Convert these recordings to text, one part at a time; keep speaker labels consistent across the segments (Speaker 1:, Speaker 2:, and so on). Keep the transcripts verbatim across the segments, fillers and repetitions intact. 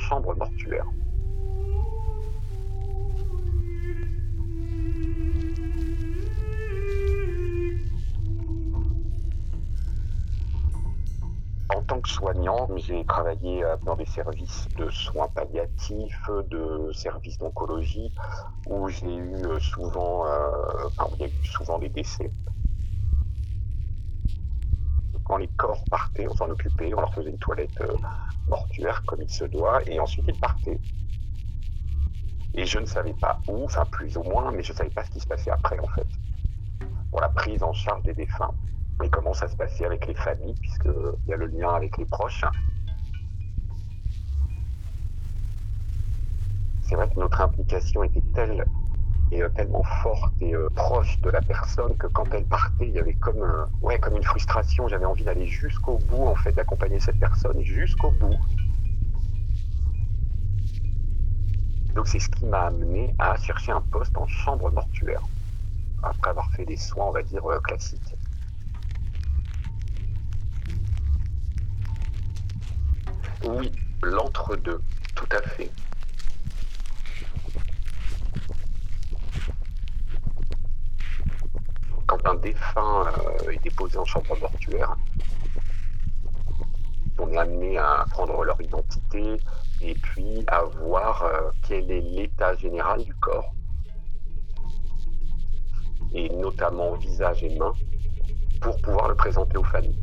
Speaker 1: chambre mortuaire. En tant que soignant, j'ai travaillé euh, dans des services de soins palliatifs, de services d'oncologie, où j'ai eu euh, souvent, euh, enfin, où il y a eu souvent des décès. Quand les corps partaient, on s'en occupait, on leur faisait une toilette euh, mortuaire comme il se doit, et ensuite ils partaient. Et je ne savais pas où, enfin plus ou moins, mais je ne savais pas ce qui se passait après en fait, pour la prise en charge des défunts. Et comment ça se passait avec les familles, puisqu'il y a le lien avec les proches. C'est vrai que notre implication était telle et euh, tellement forte et euh, proche de la personne que quand elle partait, il y avait comme, euh, ouais, comme une frustration. J'avais envie d'aller jusqu'au bout, en fait, d'accompagner cette personne jusqu'au bout. Donc c'est ce qui m'a amené à chercher un poste en chambre mortuaire, après avoir fait des soins, on va dire, euh, classiques. Oui, l'entre-deux, tout à fait. Quand un défunt euh, est déposé en chambre mortuaire, on est amené à prendre leur identité et puis à voir euh, quel est l'état général du corps, et notamment visage et mains, pour pouvoir le présenter aux familles.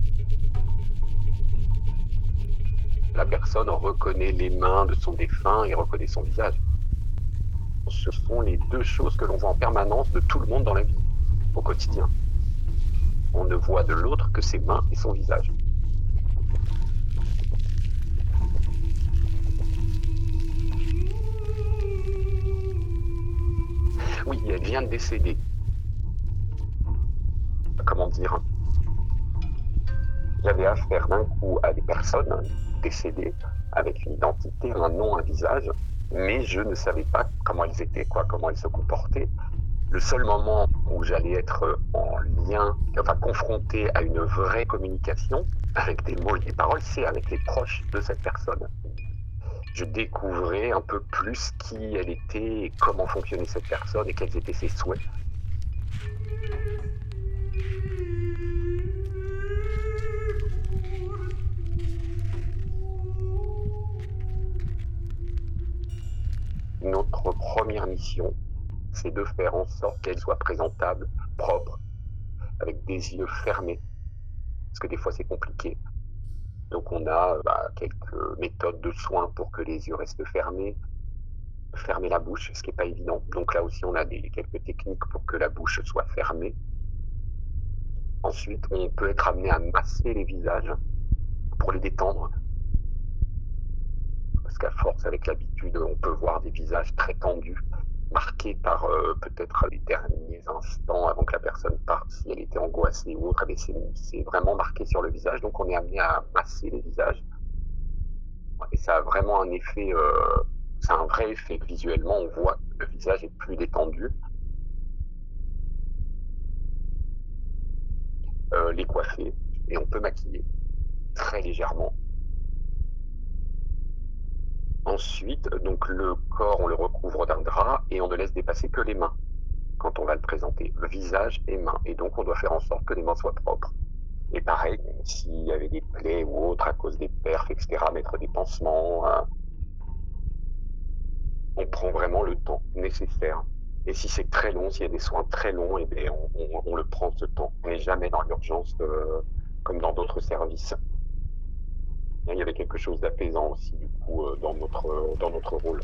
Speaker 1: La personne reconnaît les mains de son défunt et reconnaît son visage. Ce sont les deux choses que l'on voit en permanence de tout le monde dans la vie, au quotidien. On ne voit de l'autre que ses mains et son visage. Oui, elle vient de décéder. Comment dire? J'avais affaire d'un coup à des personnes décédées avec une identité, un nom, un visage, mais je ne savais pas comment elles étaient, quoi, comment elles se comportaient. Le seul moment où j'allais être en lien, enfin confronté à une vraie communication avec des mots et des paroles, c'est avec les proches de cette personne. Je découvrais un peu plus qui elle était et comment fonctionnait cette personne et quels étaient ses souhaits. Notre première mission, c'est de faire en sorte qu'elle soit présentable, propre, avec des yeux fermés, parce que des fois c'est compliqué. Donc on a bah, quelques méthodes de soins pour que les yeux restent fermés, fermer la bouche, ce qui n'est pas évident. Donc là aussi on a des, quelques techniques pour que la bouche soit fermée. Ensuite on peut être amené à masser les visages pour les détendre, parce qu'à force, avec l'habitude, on peut voir des visages très tendus, marqués par euh, peut-être les derniers instants avant que la personne parte, si elle était angoissée ou autre, mais c'est vraiment marqué sur le visage, donc on est amené à masser les visages. Et ça a vraiment un effet, euh, c'est un vrai effet. Visuellement, on voit que le visage est plus détendu. Euh, les coiffer, et on peut maquiller très légèrement. Ensuite, donc le corps, on le recouvre d'un drap et on ne laisse dépasser que les mains quand on va le présenter, le visage et mains. Et donc, on doit faire en sorte que les mains soient propres. Et pareil, s'il y avait des plaies ou autres à cause des perfs, et cetera, mettre des pansements, euh, on prend vraiment le temps nécessaire. Et si c'est très long, s'il y a des soins très longs, eh bien, on, on, on le prend ce temps. On n'est jamais dans l'urgence euh, comme dans d'autres services. Il y avait quelque chose d'apaisant aussi, du coup, euh, dans, notre, dans notre rôle.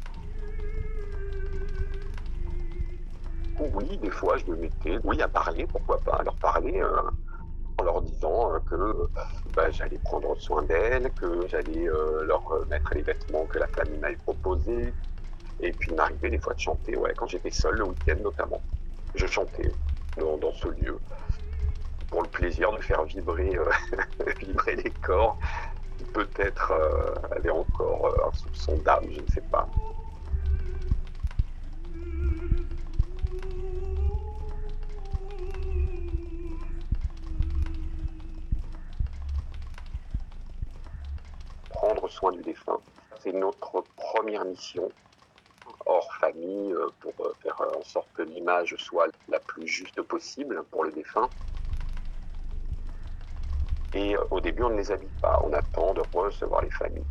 Speaker 1: Oui, des fois, je me mettais, oui, à parler, pourquoi pas, à leur parler, euh, en leur disant euh, que bah, j'allais prendre soin d'elles, que j'allais euh, leur mettre les vêtements que la famille m'avait proposés, et puis il m'arrivait des fois de chanter, ouais, quand j'étais seul, le week-end notamment. Je chantais dans, dans ce lieu, pour le plaisir de faire vibrer, euh, vibrer les corps, qui peut-être euh, avaient encore euh, un soupçon d'âme, je ne sais pas. Prendre soin du défunt, c'est notre première mission hors famille euh, pour euh, faire euh, en sorte que l'image soit la plus juste possible pour le défunt. Et euh, au début, on ne les habille pas, on attend de recevoir les familles.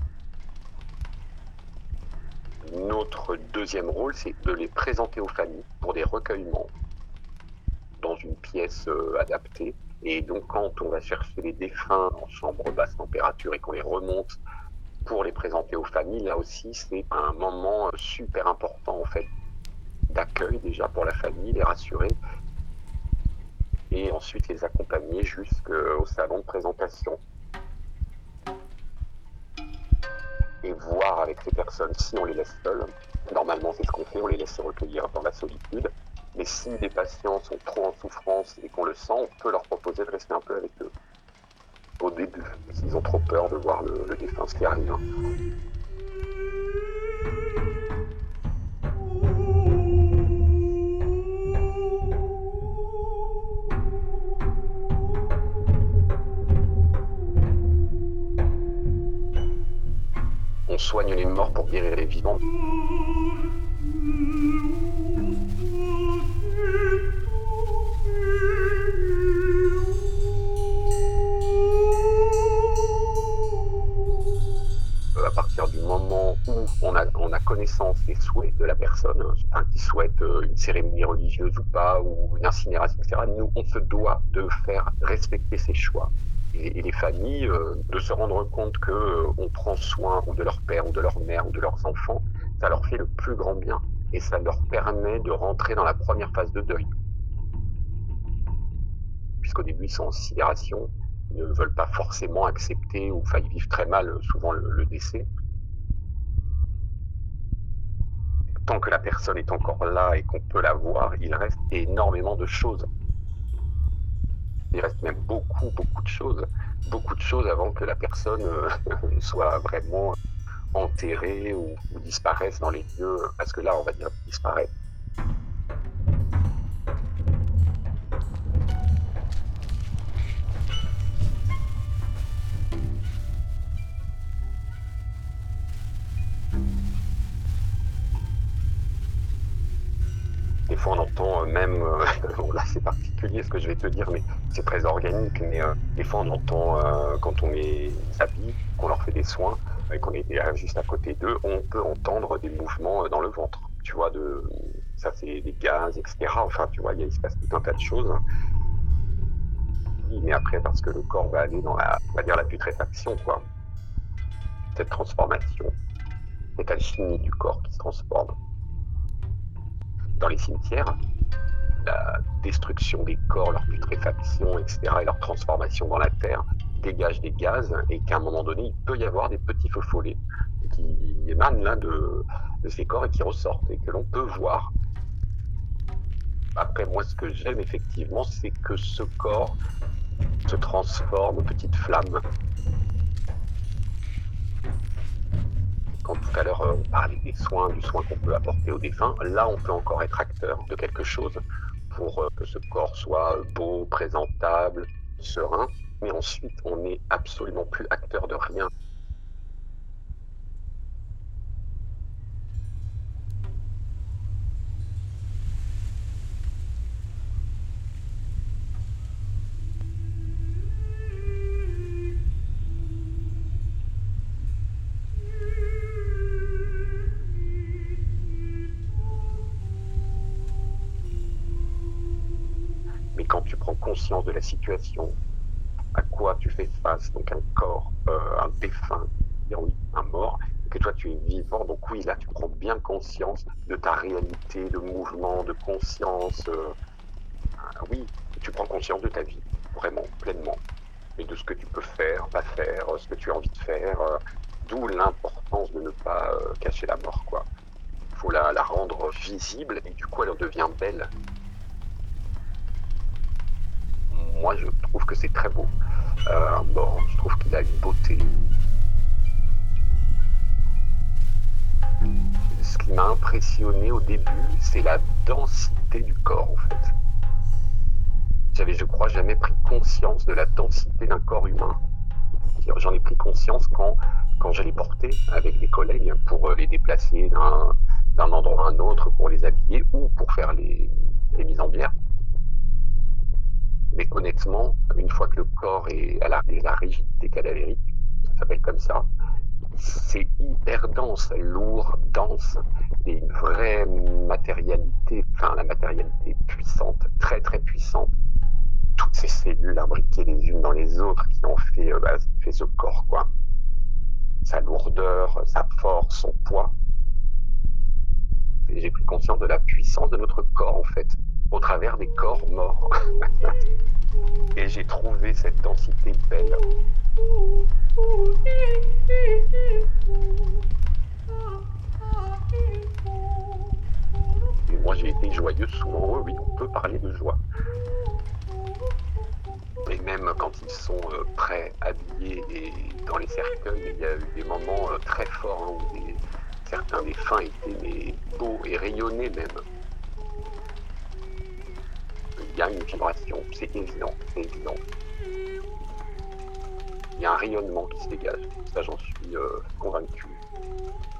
Speaker 1: Notre deuxième rôle, c'est de les présenter aux familles pour des recueillements dans une pièce euh, adaptée. Et donc, quand on va chercher les défunts en chambre basse température et qu'on les remonte pour les présenter aux familles, là aussi, c'est un moment euh, super important, en fait, d'accueil déjà pour la famille, les rassurer, et ensuite les accompagner jusqu'au salon de présentation. Et voir avec ces personnes si on les laisse seules. Normalement, c'est ce qu'on fait, on les laisse se recueillir dans la solitude. Mais si les patients sont trop en souffrance et qu'on le sent, on peut leur proposer de rester un peu avec eux. Au début, s'ils ont trop peur de voir le, le défunt, ce qui arrive. On soigne les morts pour guérir les vivants. À partir du moment où on a, on a connaissance des souhaits de la personne, hein, qui souhaite une cérémonie religieuse ou pas, ou une incinération, et cetera, nous, on se doit de faire respecter ses choix. Et, et les familles, euh, de se rendre compte qu'on euh, prend soin ou de leur père, ou de leur mère, ou de leurs enfants, ça leur fait le plus grand bien. Et ça leur permet de rentrer dans la première phase de deuil. Puisqu'au début, ils sont en sidération, ils ne veulent pas forcément accepter, ou enfin, ils vivent très mal souvent le, le décès. Tant que la personne est encore là et qu'on peut la voir, il reste énormément de choses. Il reste même beaucoup, beaucoup de choses. Beaucoup de choses avant que la personne euh, soit vraiment enterrée ou, ou disparaisse dans les lieux. Parce que là, on va dire disparaître. Des fois, on entend même, euh, là c'est particulier ce que je vais te dire, mais c'est très organique, mais euh, des fois on entend, euh, quand on les habille, qu'on leur fait des soins, et qu'on est juste à côté d'eux, on peut entendre des mouvements dans le ventre, tu vois, de, ça c'est des gaz, et cetera. Enfin, tu vois, il se passe tout un tas de choses. Mais après, parce que le corps va aller dans la, on va dire, la putréfaction, quoi. Cette transformation, cette alchimie du corps qui se transforme. Dans les cimetières, la destruction des corps, leur putréfaction, et cetera, et leur transformation dans la terre, dégage des gaz, et qu'à un moment donné, il peut y avoir des petits feux follets qui émanent là de, de ces corps et qui ressortent, et que l'on peut voir. Après, moi, ce que j'aime effectivement, c'est que ce corps se transforme en petite flamme. Quand tout à l'heure on parlait des soins, du soin qu'on peut apporter aux défunts, là on peut encore être acteur de quelque chose pour que ce corps soit beau, présentable, serein, mais ensuite on n'est absolument plus acteur de rien. Mais quand tu prends conscience de la situation, à quoi tu fais face, donc un corps, euh, un défunt, dire oui, un mort, et que toi tu es vivant, donc oui, là tu prends bien conscience de ta réalité, de mouvement, de conscience, euh, oui, tu prends conscience de ta vie, vraiment, pleinement, et de ce que tu peux faire, pas faire, ce que tu as envie de faire, euh, d'où l'importance de ne pas euh, cacher la mort, quoi. Il faut la, la rendre visible, et du coup elle en devient belle. Moi, je trouve que c'est très beau. Euh, un mort, je trouve qu'il a une beauté. Ce qui m'a impressionné au début, c'est la densité du corps, en fait. J'avais, je crois, jamais pris conscience de la densité d'un corps humain. J'en ai pris conscience quand quand je les portais avec des collègues pour les déplacer d'un d'un endroit à un autre, pour les habiller ou pour faire les, les mises en bière. Mais honnêtement, une fois que le corps est à la, la rigidité cadavérique, ça s'appelle comme ça, c'est hyper dense, lourd, dense, et une vraie matérialité, enfin la matérialité puissante, très très puissante. Toutes ces cellules imbriquées les unes dans les autres qui ont fait, euh, bah, fait ce corps, quoi. Sa lourdeur, sa force, son poids. Et j'ai pris conscience de la puissance de notre corps, en fait, au travers des corps morts. Et j'ai trouvé cette densité belle. Et moi, j'ai été joyeux souvent. Oui, on peut parler de joie. Et même quand ils sont euh, prêts, habillés et dans les cercueils, il y a eu des moments euh, très forts hein, où des, certains défunts étaient mais, beaux et rayonnés même. Il y a une vibration, c'est évident, c'est évident. Il y a un rayonnement qui se dégage, ça j'en suis euh, convaincu.